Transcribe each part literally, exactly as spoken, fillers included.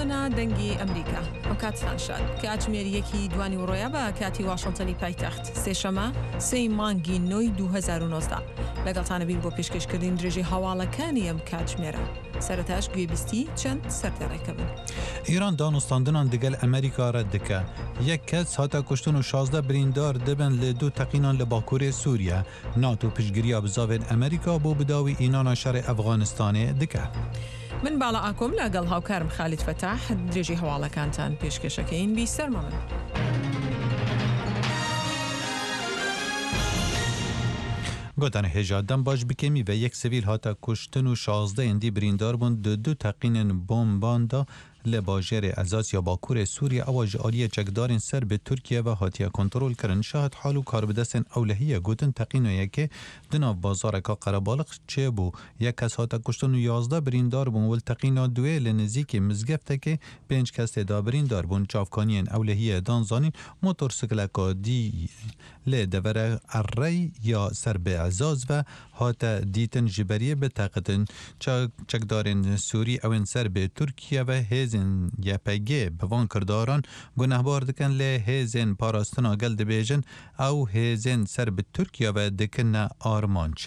هەڵگرتنا دەنگی ئەمریکا ئەو کاتتان شاد کە ئاچمێریەکی دوانی وڕۆیە بە کاتی واشنتنی پایتەخت سێشەمە سێی مانگی نۆی دوو هەزار و نۆزدە لەگەڵتانە بین بۆ پێشکەشکردن درێژەی هەواڵەکانی ئەم کاتژمێرە. سەرەتاش گوێبیستی چەند سەردەڕێکە بن. ایران دانوستاندنان دگل امریکا را دکه. یک کس هاتا کشتن و شازده بریندار دبن لدو تقینان لباکور سوریه. ناتو پشگیریا بزاوین امریکا بو بداوی اینان شر افغانستان دکه. من بالا ئاکۆم لەگەڵ هاوکارم خالید فتاح درێژی هەواڵەکانتان پێشکەشەکەین بیسەرمە من. گوتن هجادم باش بکمی و یک سویل هاتا کشتن و شازده اندی بریندار بون دو دو تقین بومباندا لباجر ازاس یا باکور سوریه اواج آلی چکدارین سر به ترکیه و هاتیه کنترول کرن. شاهد حال و کار بدستن اولهیه گوتن تقینویه که دنا بازارکا قربالق چه بو یک کس هاتا کشتن و یازده بریندار بون ول تقینا دوی لنزیک مزگفته که پنج کس دا بریندار بون. چافکانین اولهیه دانزانین موتورسیکلکا دی لی دوره اری یا سر به ازاز و هاتا دیتن جبریه به تاقتن چکدارین سوری اوین سر به ترکیه و هزین یا پیگه بوان کرداران گناهبار دکن لی هزین پاراستنا گل دبیجن او هزین سر به ترکیه و دکن آرمانچ.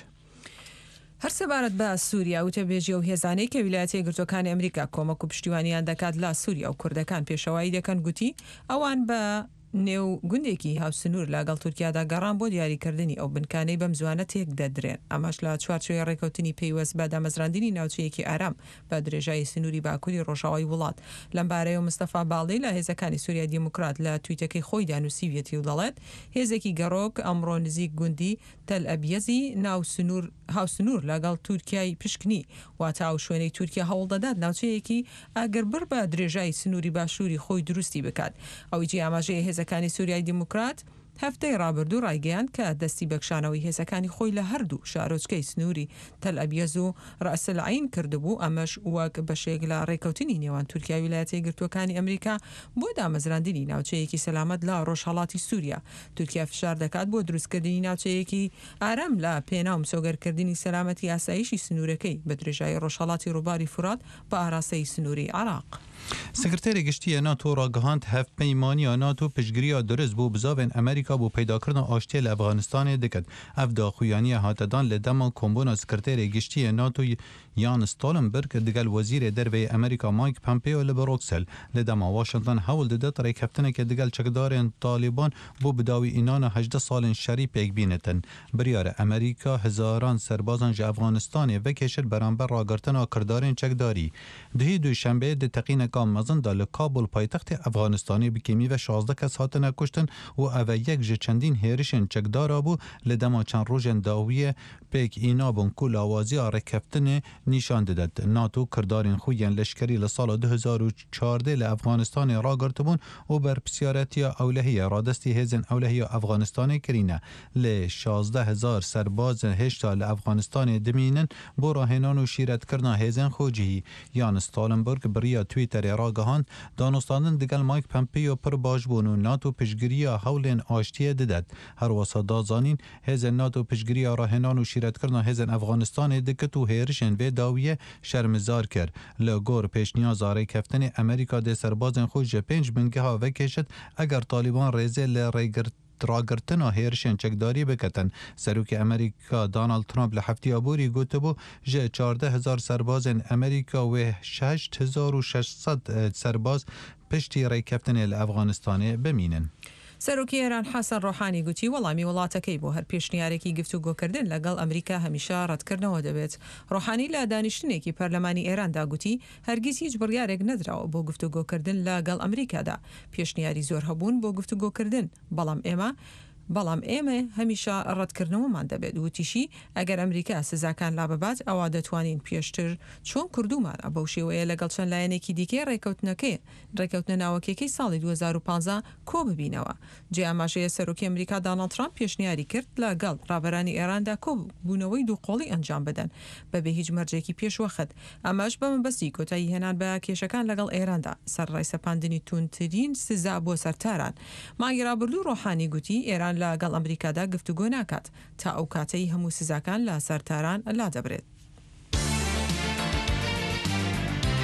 هەر سەبارەت بە سووریا وتەبێژی و هێزانەی کە ویلایەتە یەکگرتووەکانی ئەمریکا کۆمەک و پشتیوانیان دەکات لە سووریا و کوردەکان پێشەوایی دەکەن گوتی ئەوان بە نێو گوندێکی هاوسنوور لەگەڵ تورکیادا گەڕان بۆ دیاریکردنی ئەو بنکانەی بەم زوانە تێک دەدرێن. ئەمەش لە چوارچێوەی ڕێکەوتنی پەیوەست بە دامەزراندنی ناوچەیەکی ئارام بە درێژایی سنووری باکووری ڕۆژاوای وڵات. لەم بارەیە مستەفا باڵدەی لە هێزەکانی سووریا دیموکرات لە تویتەکەی خۆی دانووسیویەتی و دەڵێت هێزێکی گەڕۆک ئەمڕۆ نزیک گوندی تەل ئەبیەزی ناو سنوور هاوسنوور لەگەڵ تورکیای پشکنی واتە ئەو شوێنەی تورکیا هەوڵ دەدات ناوچەیەکی ئاگربر بە درێژایی سنووری باشووری خۆی دروستی بکات. ئەویجی ئاماژەی هێزەکانی سووریای دیموکرات هەفتەی ڕابردوو ڕایگەیاند کە دەستی بەکشانەوەی هێزەکانی خۆی لە هەردوو شارۆچکەی سنووری تەل ئەبیەز و ڕەسەلعین کردبوو. ئەمەش وەک بەشێک لە ڕێکەوتنی نێوان تورکیا و ویلایەتە یەکگرتووەکانی ئەمریکا بۆ دامەزراندنی ناوچەیەکی سەلامەت لە ڕۆژهەڵاتی سووریا. تورکیا فشار دەکات بۆ دروستکردنی ناوچەیەکی ئارام لە پێناو مسۆگەرکردنی سەلامەتی ئاسایشی سنوورەکەی بە درێژایی ڕۆژهەڵاتی ڕووباری فورات بە ئاراستەی سنووری عێراق. سکرتری گشتی ناتو را گهاند هفت پیمانی ناتو پشگیری درست بو بزاوین امریکا بو پیدا کردن آشتی لافغانستان دکد. افدا خویانی هاتدان لدما کمبونا سکرتری گشتی ناتو یان استالنبرگ دگل وزیر دروی امریکا مایک پامپیو لبروکسل لدما واشنطن حول دده طریق هفتنه که دگل چکدارین طالبان بو بداوی اینان هجده سال شری پیک بینتن. بریار امریکا هزاران سربازان ج افغانستان و کشر برانبر راگرتن کردارین چکداری. دهی دوشنبه د تقین کام مزن دال کابل پایتخت افغانستانی بکیمی و شازده کس هاتن کشتن و او یک ج چندین هیرشن چکدارا بو لدما چند روزن داویه پیک اینا بون کل آوازی آرکفتن نشان دادد. ناتو کردارین خوین لشکری لسال دو هزار و چهارده لافغانستان را گرتبون و بر پسیارتی اولهیه رادستی هزن اولهیه افغانستان کرینه ل شازده هزار سرباز هشتا لافغانستان دمینن بو راهنان و شیرت کرنا هزن خوجی. یان استالنبرگ بریا تویتر راگهان دانستاندن دگل مایک پمپیو پر باش بون و ناتو پشگیری حولین آشتی ددد. هر وسادا زانین هزن ناتو پشگیری راهنان و شیرت کرنا هزن افغانستان دکت و هیرشن و داویه شرمزار کرد. لگور پیش نیاز آره کفتن امریکا ده سربازن خوش پنج بنگه ها وکشد اگر طالبان ریزه لریگرد راگرتن و هیرشن چکداری بکتن. سروک امریکا دانالد ترامپ لحفتی آبوری گوته بو جه چارده هزار سرباز امریکا و ششت هزار و ششصد سرباز پشتی ری کفتن الافغانستان بمینن. سەرۆکی ئێران حەسەن ڕۆحانی گوتی وەڵامی وڵاتەکەی بۆ هەر پێشنیارێکی گفتوگۆکردن لەگەڵ ئەمریکا هەمیشە ڕەتکردنەوە دەبێت. ڕۆحانی لە دانیشتنێکی پەرلەمانی ئێراندا گوتی هەرگیز هیچ بڕیارێک نەدراوە بۆ گفتوگۆکردن لەگەڵ ئەمریکادا. پێشنیاری زۆر هەبوون بۆ گفتوگۆکردن بەڵام ئێمە بەڵام ئێمە هەمیشە ڕەتکردنەوەمان دەبێت. وتیشی ئەگەر ئەمریکا سزاکان لا ببات ئەوە دەتوانین پێشتر چۆن کردومان بەو شێوەیە لەگەڵ چەند لایەنێکی دیکەی ڕێکەوتنەکەی ڕێکەوتنە ناوەکیەکەی ساڵی دوو هەزار و پانزە کۆ ببینەوە. جێ ئاماژەیە سەرۆکی ئەمریکا دانالد ترامپ پێشنیاری کرد لەگەڵ ڕابەرانی ئێراندا کۆبوونەوەی دووقۆڵی ئەنجام بدەن بەبێ هیچ مەرجێکی پێشوەخت. ئەمەش بە مەبەستی کۆتایی هێنان بە کێشەکان لەگەڵ ئێراندا سەر ڕایسەپاندنی توندترین سزا بۆ سەرتاران. مانگی ڕابردوو ڕۆحانی گوتی ئێران لەگەڵ ئەمریکادا گفتوگۆ ناکات تا ئەو کاتەی هەموو سزاکان لە سەرتاران لا دەبرێت.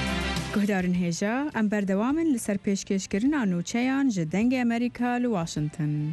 گهدارن هێژا ئەم بەردەوامن لەسەر پێشکەشکردنا نوچەیان ji dengê Amerîka li Washington.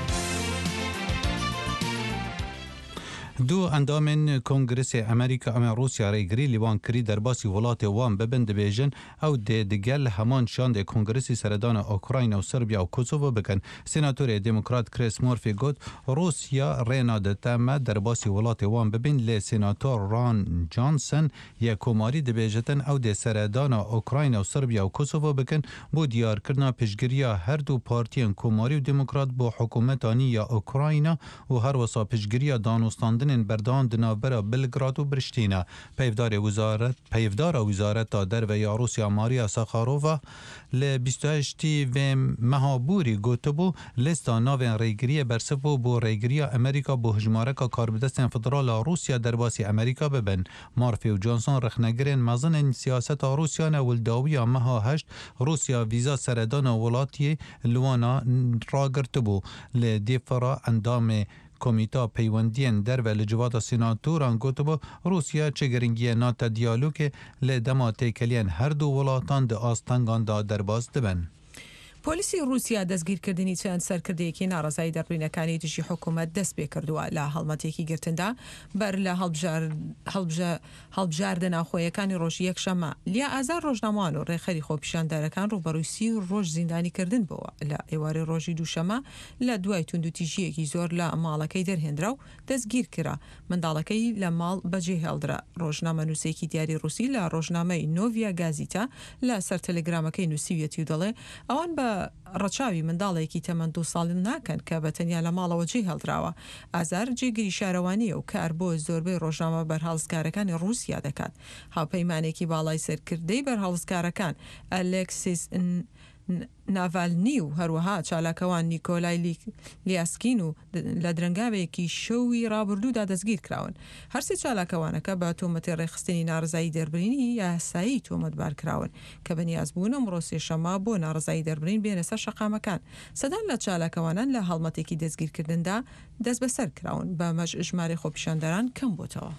دو اندامن کنگرس امریکا اما روسیا ریگری لیوان کری در باسی ولات وان ببند بیجن او ده دگل همان شان ده کنگرسی سردان اوکراین و سربیا و کوسوو بکن. سناتور دموکرات کریس مورفی گفت روسیا رینا ده تم در باسی ولات وان ببین لی سناتور ران جانسن یا کوماری ده بیجتن او ده سردان اوکراین و سربیا و کوسوو بکن بو دیار کرنا پشگریا هر دو پارتیان کوماری و دموکرات با حکومتانی یا اوکراین و هر وسا پشگریا دانستاندن بردان دنابرا بلگراد و برشتینا. پیفدار وزارت پیفدار وزارت در و یا روسیا ماریا ساخارووا ل بیست و هشت و مهابوری گوتبو لیستا ناوین ریگری برسفو بو ریگری امریکا بو هجمارکا کاربدستن فدرال روسیا در باسی امریکا ببن. مارفی و جانسون رخنگرین مزن سیاست روسیا نولداوی مها هشت روسیا ویزا سردان ولاتی لوانا راگرتبو ل دیفرا اندام کمیتا پیوندین در و لجوات سناتوران گوتبو روسیا چگرنگی ناتا دیالوگ لدما تیکلین هر دو ولاتان ده آستانگان دا در باز دبن. پۆلیسی رووسیا دەستگیرکردنی چەند سەرکردەیەکی ناڕزایی دەربڕینەکانی دژی حکوومەت دەست پێ کردووە لە هەڵمەتێکی گرتندا بەر لە هەڵبژاردە ناوخۆیەکانی ڕۆژ یەکشەمە. لیا ئازار ڕۆژنامەوان و ڕێخەری خۆپیشاندارەکان ڕوبەڕووی سی ڕۆژ زیندانیکردن بووە لە ئێوارەی ڕۆژی دووشەمە لە دوای توندوتیژیەکی زۆر لە ماڵەکەی دەرهێنرا و دەستگیر کرا. منداڵەکەی لە ماڵ بەجێ هێڵدرا. ڕۆژنامە نووسێکی دیاری رووسی لە ڕۆژنامەی نۆڤیا گازیتا لە سەر تەلەگرامەکەی نووسیویەتی و دەڵێ ئەوان بە ڕەچاوی منداڵێکی تەمەند دو ساڵ ناکەن کە بە تەنیا لە ماڵەوە جێ هەڵدراوە. ئازار جێگیری شارەوانیە و کار بۆ زۆربەی ڕۆژنامە بەرهەڵسکارەکانی رووسیا دەکات. هاوپەیمانێکی باڵای سەرکردەی بەرهەڵسکارەکان ئەلێکسیس ناڤالنی و هەروەها چالاکەوان نیکۆلای لیاسکین و لە درنگاوێکی شەوی ڕابردوودا دەستگیر کراون. هەرسێ چالاکەوانەکە بە تۆمەتی ڕێخستنی ناڕزایی دەربڕینی یاسایی تۆمەتبار کراون کە بەنیاز بوون ئەمڕۆ سێشەمە بۆ ناڕزایی دەربڕین بێنە سەر شەقامەکان. سەدان لە چالاکەوانان لە هەڵمەتێکی دەستگیرکردندا دەست بەسەر کراون بە مەژ ژمارە خۆپیشانداران کەم بۆتەوە.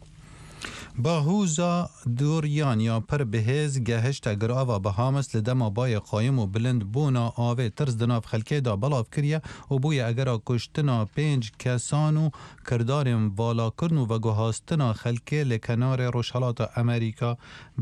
باهوزا دوریان یا پر بهز گهشت گراوا بهامس لدما بای قایم و بلند بونا آوه ترز دناف خلکه دا بلاف کریه و بوی اگر کشتنا پنج کسانو کردارم والا کرنو و گوهاستنا خلکه لکنار روشالات امریکا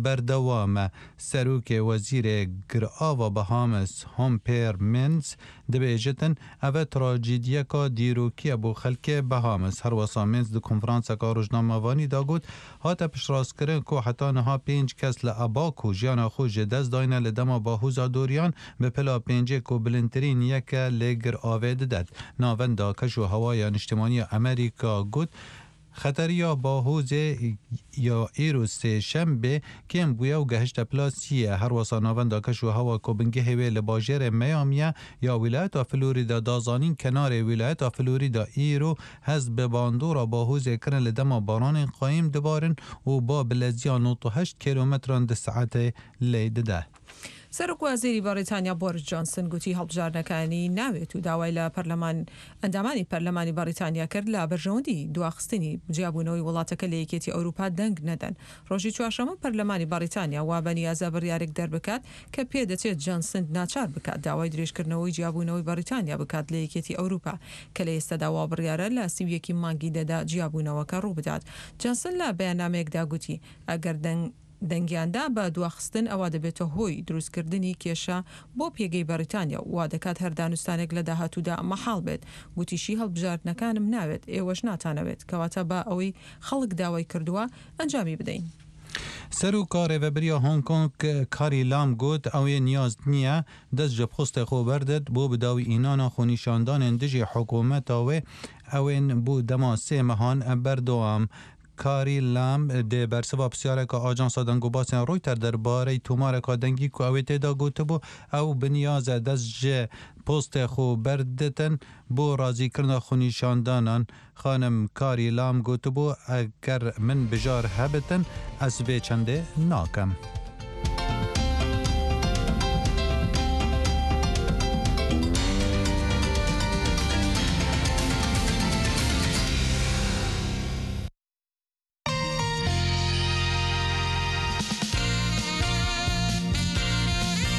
بردوام. سروک وزیر گراوا بهامس هم پر منز دبیجتن اوه تراجیدیه که دیروکی ابو خلکه بهامس هر واسا منز دو کنفرانس که روشناموانی دا گود هات پش راست کرن که حتی نها پنج کس لعباکو جیانا خوش دست داینه لدما باهوزا دوریان به پلا پنجه که بلندترین یک لگر آوید داد. ناوندا کشو هوای اجتماعی امریکا گود خطریا باهوز یا ایروس شنبه کم بویا و گهشت پلاسیه هر واسا ناوندا کشو هوا کوبنگه هوی لباجر میامیا یا ولایت فلوریدا دازانین کنار ولایت فلوریدا ایرو هز به باندورا باهوز کرن لدما باران قایم دبارن و با بلزیا نوت و هشت کیلومتران ده ساعت لید ده. سەرۆک وەزیری بەریتانیا بۆریس جانسن گوتی هەڵبژاردنەکانی ناوێت و داوای لە پەرلەمان ئەندامانی پەرلەمانی بەریتانیا کرد لە بەرژەوەندی دواخستنی جیابوونەوەی وڵاتەکە لە یەکێتی ئەوروپا دەنگ نەدەن. ڕۆژی چوارشەمە پەرلەمانی بەریتانیا وا بەنیازە بڕیارێک دەربکات کە پێدەچێت جانسن ناچار بکات داوای درێژکردنەوەی جیابوونەوەی بەریتانیا بکات لە یەکێتی ئەوروپا کە لە ئێستادا وا بڕیارە لە سیویەکی مانگی دەدا جیابوونەوەکە ڕوو بدات. جانسن لە بەیاننامەیەکدا گوتی ئەگەر دەنگ دەنگیاندا بە دواخستن ئەوا دەبێتە هۆی دروستکردنی کێشە بۆ پێگەی بەریتانیا وا دەکات هەر دانوستانێک لە داهاتوودا مەحاڵ بێت. گوتیشی هەڵبژاردنەکانم ناوێت ئێوەش ناتانەوێت کەواتە بە ئەوەی خەڵک داوای کردووە ئەنجامی بدەین. سروکا ریوبریا هنگ کنگ کاری لام گوت اوی نیاز نیه دست جب خست خو بردد بو بداوی اینانا خونیشاندان اندجی حکومت اوی اوین بو دما سه مهان بردوام. کاری لام ده برسوا بسیاره که آجانس دنگو باسن رویتر درباره توماره که دنگی که اوی تیدا گوته بو او بنیاز دست جه پست خو بردتن بو رازی کرن خونیشاندانان. خانم کاری لام گوته بو اگر من بجار هبتن از وی چنده ناکم.